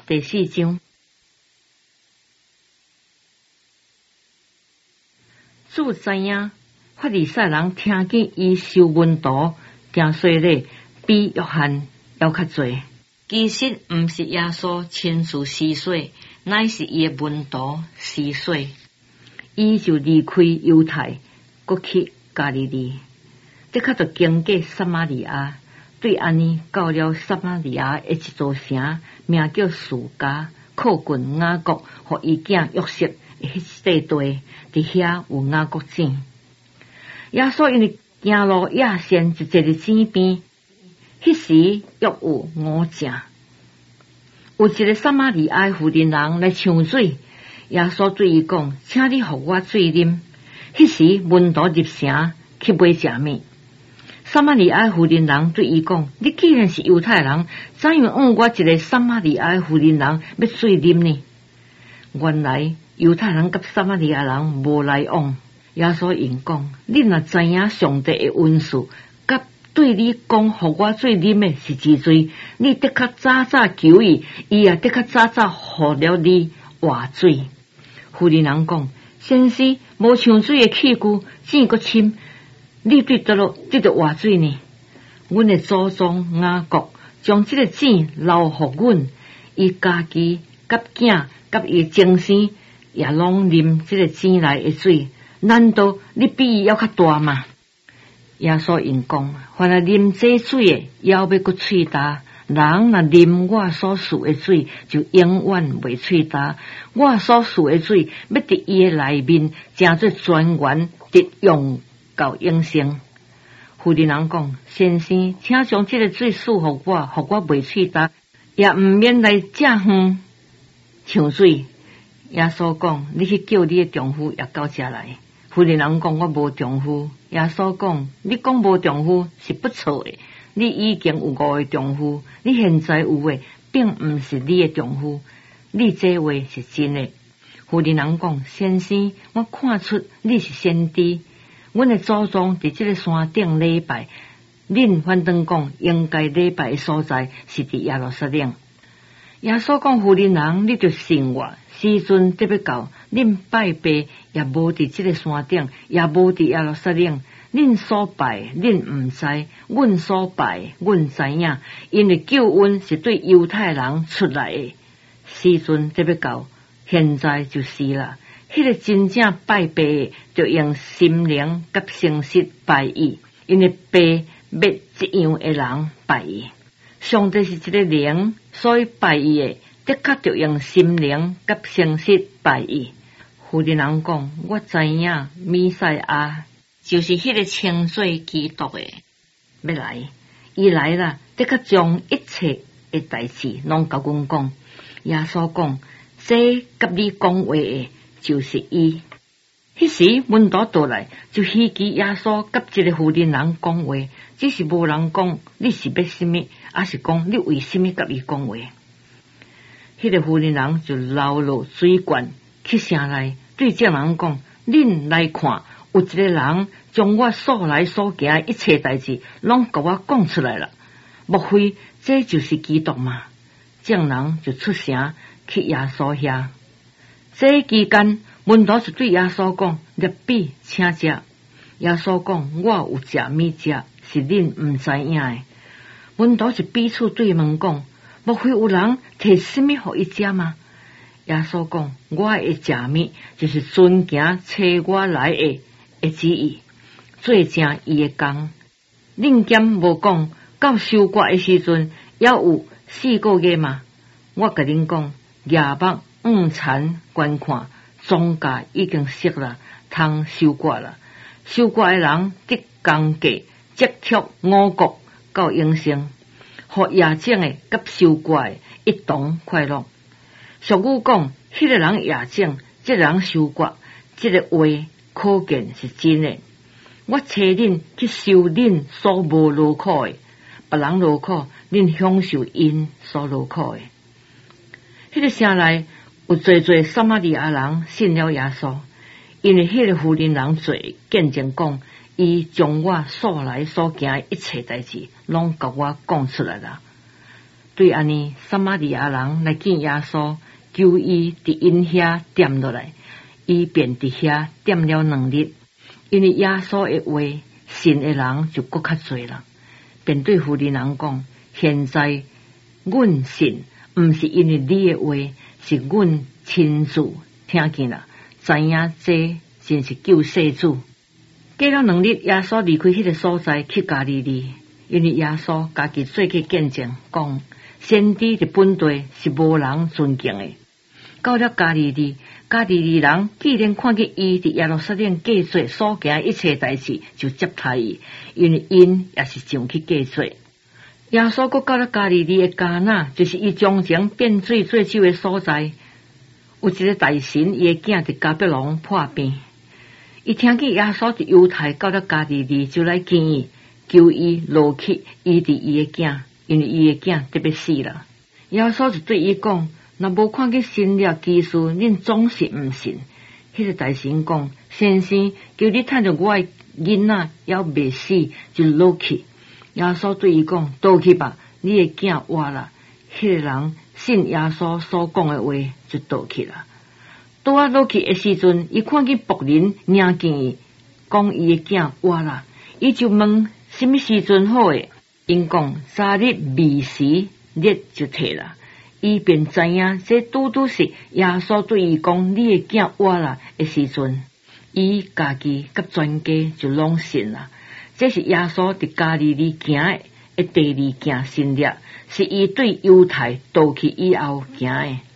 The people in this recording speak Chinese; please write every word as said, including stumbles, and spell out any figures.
第四章。主知影法利赛人听见伊受门徒行洗礼比约翰还较侪，其实毋是耶稣亲自施洗，乃是伊诶门徒施洗。伊就离开犹太，过去加利利，即刻就经过撒玛利亚，对安尼到了撒玛利亚诶一座城，名叫苏加，靠近雅各和伊囝约瑟迄地地，伫遐有雅各井。耶稣因为行路野线，就坐伫井边。迄时约有午正，有一个撒玛利亚妇人人来抢水，耶稣对伊讲：“请你互我水啉。”迄时门徒入城去买食物。撒玛利亚妇人人对伊讲：“你既然是犹太人，怎样问我一个撒玛利亚妇人人要水啉呢？”原来犹太人甲撒玛利亚人无来往。耶稣因讲：“你若知影上帝的恩赐，甲对你讲互我水啉的是之罪，你得较早早求伊，伊也得较早早互了你活水。”妇人人讲：“先生，无抢水的器具，井阁深，你对倒落得着活水呢？阮的祖宗雅各将这个井留互阮，伊家己甲囝甲伊精生也拢啉这个井内的水，难道你比伊还较大吗？”耶稣因讲：“凡来啉这水的，还要搁喙焦。人若啉我所赐的水，就永远袂喙焦。我所赐的水，要伫伊的内面，成做泉源，直用到永生。”妇人人讲：“先生，请将这个水赐互我，互我袂喙焦，也毋免来遮远抢水。”耶稣讲：“你去叫你的丈夫也到遮来。”妇人人讲：“我无丈夫。”耶稣讲：“你讲无丈夫是不错的，你已经有五个丈夫，你现在有的并毋是你的丈夫，你这话是真的。”妇人人讲：“先生，我看出你是先知。阮的祖宗伫这个山顶礼拜，恁反倒讲应该礼拜的所在是伫耶路撒冷。”耶稣讲：“妇人人，你就信我，时阵得要到，恁拜拜也无伫这个山顶，也无伫耶路撒冷。恁所拜，恁毋知；阮所拜，阮知影。因为救恩是对犹太人出来的，时阵得要到，现在就是啦。迄个真正拜拜的，就用心灵甲诚实拜伊，因为拜要这样的人拜伊。上帝是一个灵，所以拜伊的的确就用心灵甲诚实拜伊。妇人人讲：“我知影弥赛亚就是迄个称做基督的要来，伊来啦，的确将一切的代志拢甲阮讲。”耶稣讲：“这甲你讲话的就是伊。”迄时门徒倒来，就希奇耶稣甲一个妇人人讲话，只是无人讲你是要什么，还是讲你为什么甲伊讲话。迄个妇人人就流落水罐去城内，对众人讲：“恁来看，有一个人将我所来所行一切代志，拢甲我讲出来了。莫非这就是基督吗？”众人就出城去耶稣遐。这期间，门徒就对耶稣讲：“入比，请食。”耶稣讲：“我有食物食，是恁毋知影的。”门徒就彼此对问讲：“莫非有人摕什么互伊食吗？”耶稣讲：“我的食物就是遵行找我来的的旨意，做正伊的工。恁兼无讲到收割的时阵，要有四个月吗？我甲恁讲，夜幕午餐观看，庄稼已经熟了，通收割了。收割的人得工价，接触五谷到永生，互野种的甲收割的一同快乐。”俗语讲：“迄个人野种，这个人收割。”这个话可见是真的。我找恁去受恁所无劳苦的，别人劳苦，恁享受因所劳苦的。迄个城内有侪侪撒玛利亚人信了耶稣，因为迄个妇人人做见证讲，伊将我所来所行一切代志，拢甲我讲出来了。 对安尼，撒玛利亚人来见耶稣，求伊伫因遐踮落来，伊便伫遐踮了两日。因为耶稣的话，信的人就搁较侪人，便对妇人人讲：现在阮信，毋是因为你的话，是阮亲自听见啦，知影这真是救世主。过了两日，耶稣离开迄个所在去加利利，因为耶稣家己做过见证，讲先知的本地是无人尊敬的。到了加利利，加利利人既然看见伊伫耶路撒冷过节所行一切代志，就接待伊，因为因也是上去过节。耶稣搁到了加利利的迦纳，就是伊从前变水做酒的所在。有一个大臣，伊的囝伫迦百农破病，伊听见耶稣伫犹太到了加利利，就来见伊，求伊落去医治伊的囝，因为伊的囝得要死了。耶稣就对伊讲：若无看见神力奇事，恁总是毋信。迄、那个大臣讲：先生，求你趁着我的囡仔还未死，就落去。耶稣对伊讲：倒去吧，你的囝活了。迄、那个人信耶稣所讲的话，就倒去了。倒啊落去的时阵，伊看见仆人领见伊，讲伊的囝活了，伊就问什么时阵好诶？因讲三日未时，日就退了。伊便知影这拄拄是耶稣对伊讲你的囝活了的时阵，伊家己甲全家就拢信了。这是耶稣伫加利利行的第二件神力，是伊对犹太倒去以后行的。